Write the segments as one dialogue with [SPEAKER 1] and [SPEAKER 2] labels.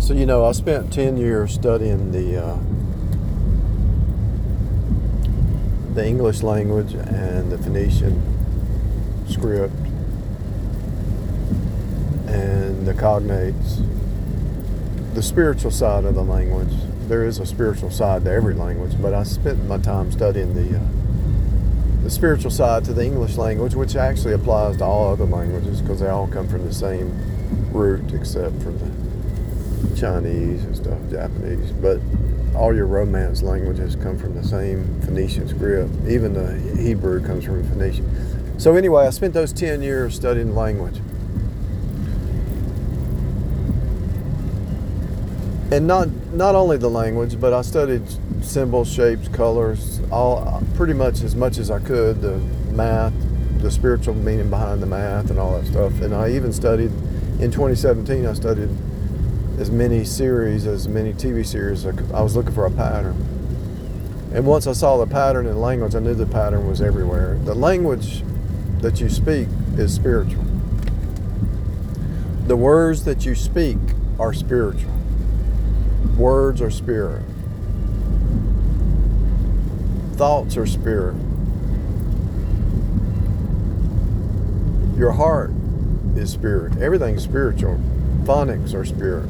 [SPEAKER 1] So, I spent 10 years studying the English language and the Phoenician script and the cognates, the spiritual side of the language. There is a spiritual side to every language, but I spent my time studying the spiritual side to the English language, which actually applies to all other languages because they all come from the same root except for the Chinese and stuff, Japanese. But all your Romance languages come from the same Phoenician script. Even the Hebrew comes from Phoenician. So anyway, I spent those 10 years studying language. And not only the language, but I studied symbols, shapes, colors, pretty much as I could, the math, the spiritual meaning behind the math and all that stuff. And I even studied, in 2017, I studied as many TV series. I was looking for a pattern. And once I saw the pattern in language, I knew the pattern was everywhere. The language that you speak is spiritual. The words that you speak are spiritual. Words are spirit. Thoughts are spirit. Your heart is spirit. Everything's spiritual. Phonics are spirit.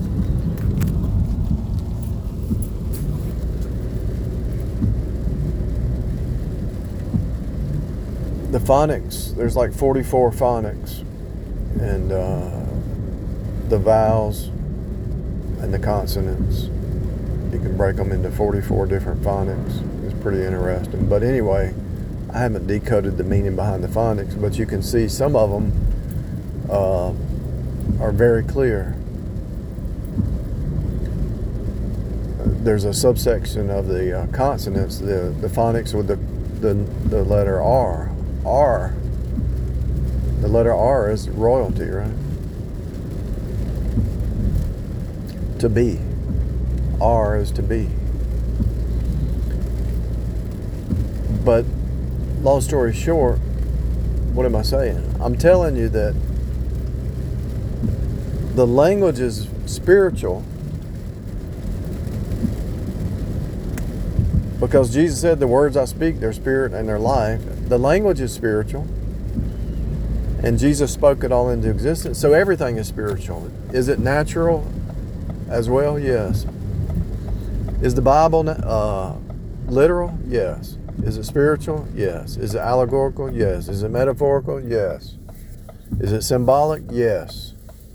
[SPEAKER 1] The phonics, there's like 44 phonics. And the vowels and the consonants, you can break them into 44 different phonics. It's pretty interesting. But anyway, I haven't decoded the meaning behind the phonics, but you can see some of them are very clear. There's a subsection of the consonants, the phonics with the letter R. R. The letter R is royalty, right? To be. R is to be. But long story short, what am I saying? I'm telling you that the language is spiritual because Jesus said the words I speak, they're spirit and they're life. The language is spiritual. And Jesus spoke it all into existence. So everything is spiritual. Is it natural as well? Yes. Is the Bible literal? Yes. Is it spiritual? Yes. Is it allegorical? Yes. Is it metaphorical? Yes. Is it symbolic? Yes.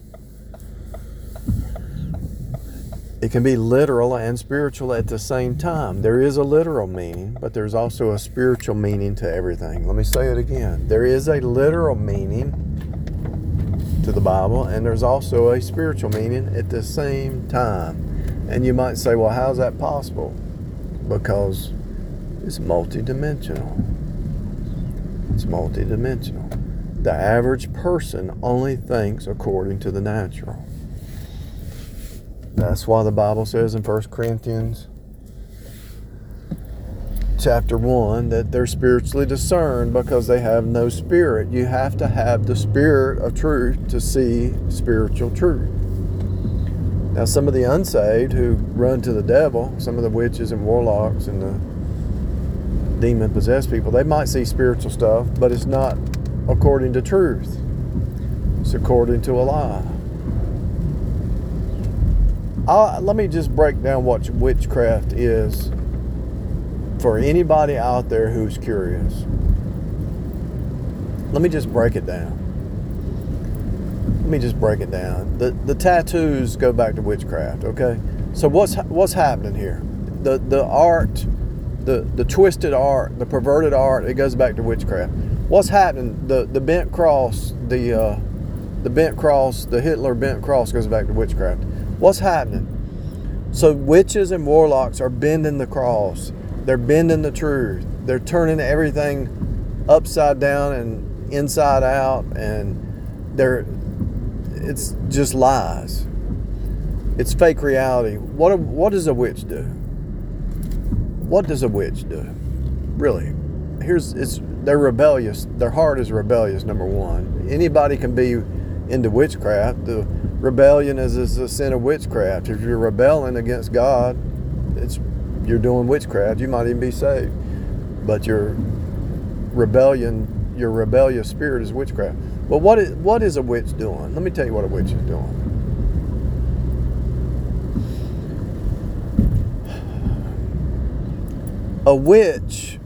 [SPEAKER 1] It can be literal and spiritual at the same time. There is a literal meaning, but there's also a spiritual meaning to everything. Let me say it again. There is a literal meaning to the Bible, and there's also a spiritual meaning at the same time. And you might say, well, how's that possible? Because it's multidimensional. It's multidimensional. The average person only thinks according to the natural. That's why the Bible says in 1 Corinthians chapter 1 that they're spiritually discerned because they have no spirit. You have to have the spirit of truth to see spiritual truth. Now, some of the unsaved who run to the devil, some of the witches and warlocks and the demon-possessed people, they might see spiritual stuff, but it's not according to truth. It's according to a lie. Let me just break down what witchcraft is for anybody out there who's curious. Let me just break it down. The tattoos go back to witchcraft, okay? So what's happening here? The art, the twisted art, the perverted art, it goes back to witchcraft. What's happening? The bent cross, the bent cross, the Hitler bent cross goes back to witchcraft. What's happening? So witches and warlocks are bending the cross. They're bending the truth. They're turning everything upside down and inside out, and it's just lies. It's fake reality. What does a witch do? What does a witch do? Really? They're rebellious. Their heart is rebellious, number one. Anybody can be into witchcraft. The rebellion is a sin of witchcraft. If you're rebelling against God, you're doing witchcraft. You might even be saved, but your rebellious spirit is witchcraft. Well, what is a witch doing? Let me tell you what a witch is doing. A witch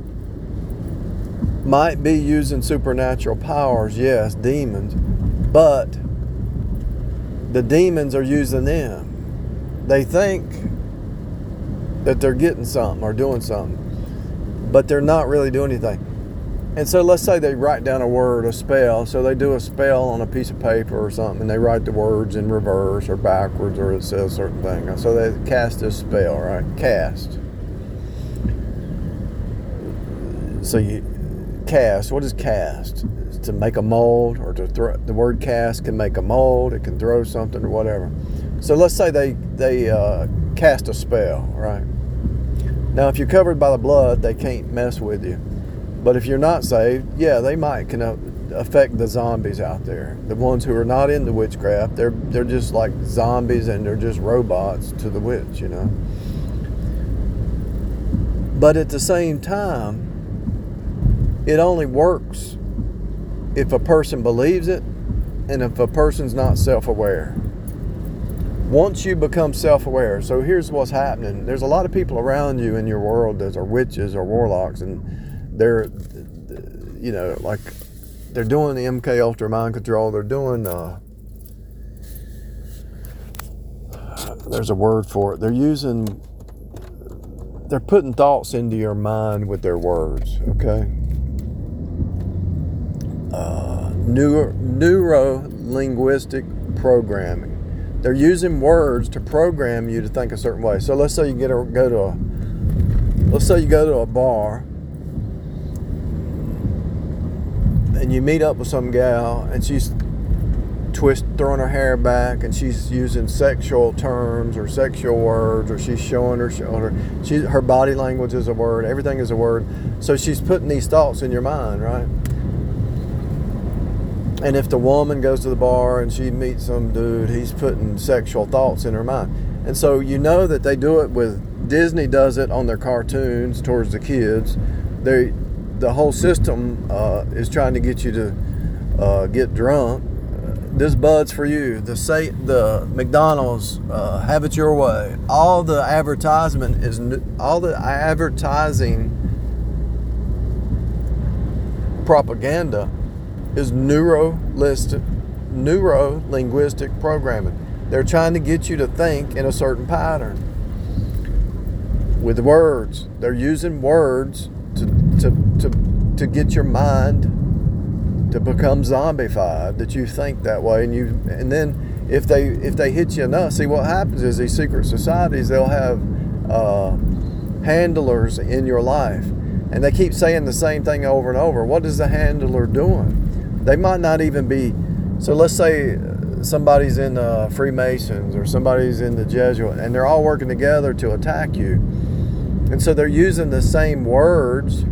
[SPEAKER 1] might be using supernatural powers, yes, demons, but the demons are using them. They think that they're getting something or doing something, but they're not really doing anything. And so let's say they write down a word, a spell. So they do a spell on a piece of paper or something, and they write the words in reverse or backwards, or it says a certain thing. So they cast this spell, right? Cast. So you cast. What is cast? It's to make a mold, or to throw. The word cast can make a mold. It can throw something or whatever. So let's say they cast a spell, right? Now, if you're covered by the blood, they can't mess with you. But if you're not saved, yeah, they can affect the zombies out there. The ones who are not into witchcraft, they're just like zombies, and they're just robots to the witch, you know. But at the same time, it only works if a person believes it and if a person's not self-aware. Once you become self-aware, so here's what's happening. There's a lot of people around you in your world that are witches or warlocks, and they're, you know, like they're doing the MK Ultra mind control. They're doing, there's a word for it. They're putting thoughts into your mind with their words, okay? Neuro-linguistic programming. They're using words to program you to think a certain way. So let's say you go to a bar, and you meet up with some gal, and she's throwing her hair back, and she's using sexual terms or sexual words, or she's showing her body language is a word, everything is a word. So she's putting these thoughts in your mind, right? And if the woman goes to the bar and she meets some dude, he's putting sexual thoughts in her mind. And so you know that they do it Disney does it on their cartoons towards the kids. The whole system is trying to get you to get drunk. This bud's for you. The McDonald's, have it your way. All the advertising propaganda is neuro-linguistic programming. They're trying to get you to think in a certain pattern with words. They're using words to get your mind to become zombified, that you think that way, and then if they hit you enough, see what happens is these secret societies, they'll have handlers in your life, and they keep saying the same thing over and over. What is the handler doing? They might not even be. So let's say somebody's in Freemasons or somebody's in the Jesuit, and they're all working together to attack you. And so they're using the same words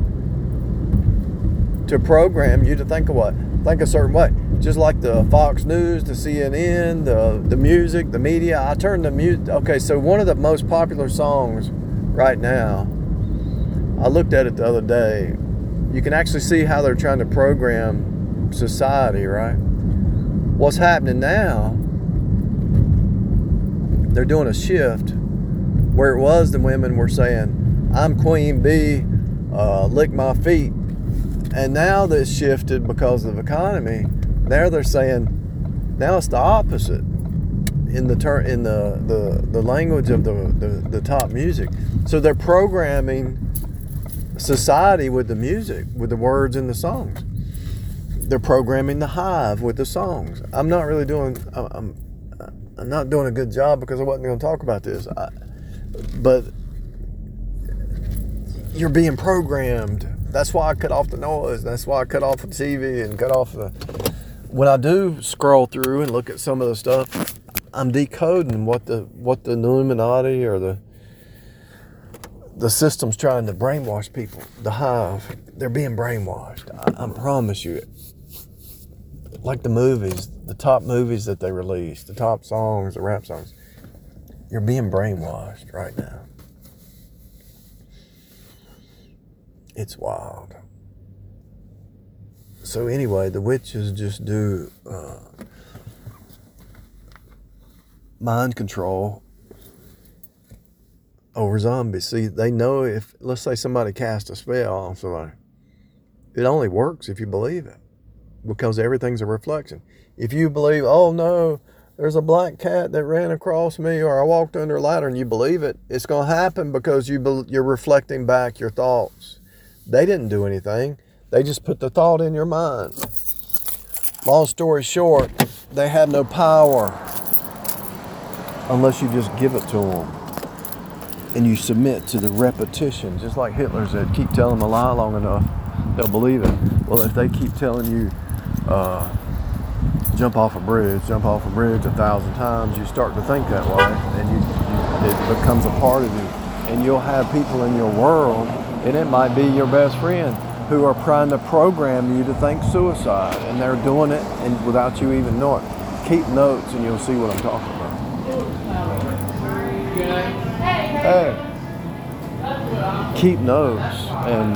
[SPEAKER 1] to program you to think a certain way. Just like the Fox News, the CNN, the music, the media. I turn the music. Okay, so one of the most popular songs right now, I looked at it the other day. You can actually see how they're trying to program society, right? What's happening now, they're doing a shift where it was the women were saying, I'm Queen Bee, lick my feet. And now this shifted because of the economy. Now they're saying, now it's the opposite in the language of the top music. So they're programming society with the music, with the words in the songs. They're programming the hive with the songs. I'm not doing a good job because I wasn't going to talk about this. But you're being programmed. That's why I cut off the noise. That's why I cut off the TV and cut off when I do scroll through and look at some of the stuff, I'm decoding what the Illuminati or the system's trying to brainwash people. The hive, they're being brainwashed. I promise you it. like the movies, the top movies that they release, the top songs, the rap songs. You're being brainwashed right now. It's wild. So anyway, the witches just do mind control over zombies. See, they know if, let's say somebody cast a spell on somebody, it only works if you believe it, because everything's a reflection. If you believe, oh no, there's a black cat that ran across me, or I walked under a ladder, and you believe it, it's going to happen because you're reflecting back your thoughts. They didn't do anything. They just put the thought in your mind. Long story short, they have no power unless you just give it to them. And you submit to the repetition, just like Hitler said, keep telling them a lie long enough, they'll believe it. Well, if they keep telling you, jump off a bridge 1,000 times, you start to think that way, and it becomes a part of you. And you'll have people in your world, and it might be your best friend, who are trying to program you to think suicide, and they're doing it and without you even knowing. Keep notes, and you'll see what I'm talking about. Hey. Keep notes, and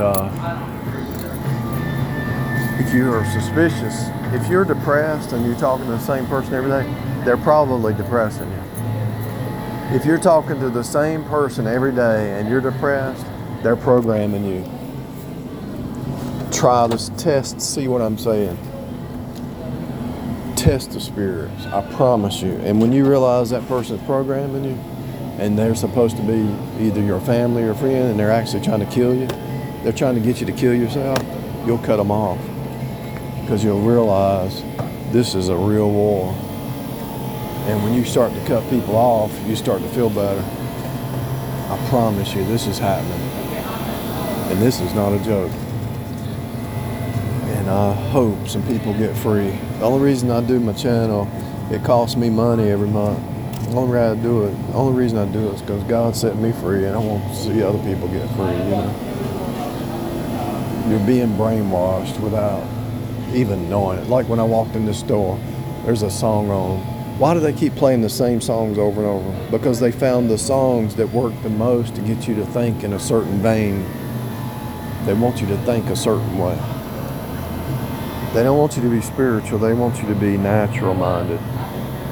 [SPEAKER 1] if you are suspicious, if you're depressed and you're talking to the same person every day, they're probably depressing you. If you're talking to the same person every day and you're depressed, they're programming you. Try this test, see what I'm saying. Test the spirits, I promise you. And when you realize that person's programming you, and they're supposed to be either your family or friend, and they're actually trying to kill you, they're trying to get you to kill yourself, you'll cut them off. Because you'll realize this is a real war. And when you start to cut people off, you start to feel better. I promise you, this is happening. And this is not a joke. And I hope some people get free. The only reason I do my channel, it costs me money every month. The only reason I do it is because God set me free, and I want to see other people get free, you know. You're being brainwashed without even knowing it. Like when I walked in this store, there's a song on. Why do they keep playing the same songs over and over? Because they found the songs that work the most to get you to think in a certain vein. They want you to think a certain way. They don't want you to be spiritual. They want you to be natural minded.